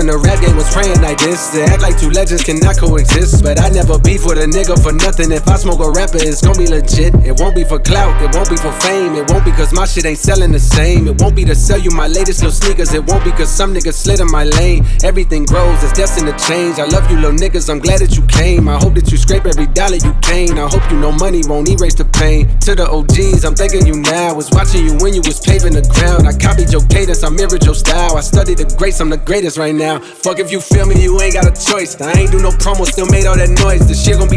the rap game was praying like this. To act like two legends cannot coexist. But I never beef with a nigga for nothing. If I smoke a rapper, it's gon' be legit. It won't be for clout, it won't be for fame. It won't be cause my shit ain't selling the same. It won't be to sell you my latest little sneakers. It won't be cause some niggas slid in my lane. Everything grows, it's destined to change. I love you little niggas, I'm glad that you came. I hope that you scrape every dollar you gain. I hope you know money won't erase the pain. To the OGs, I'm thanking you now. Was watching you when you was paving the ground. I copied your cadence, I mirrored your style. I studied the greats, I'm the greatest right now. Fuck if you feel me, you ain't got a choice. I ain't do no promo, still made all that noise. The shit gon' be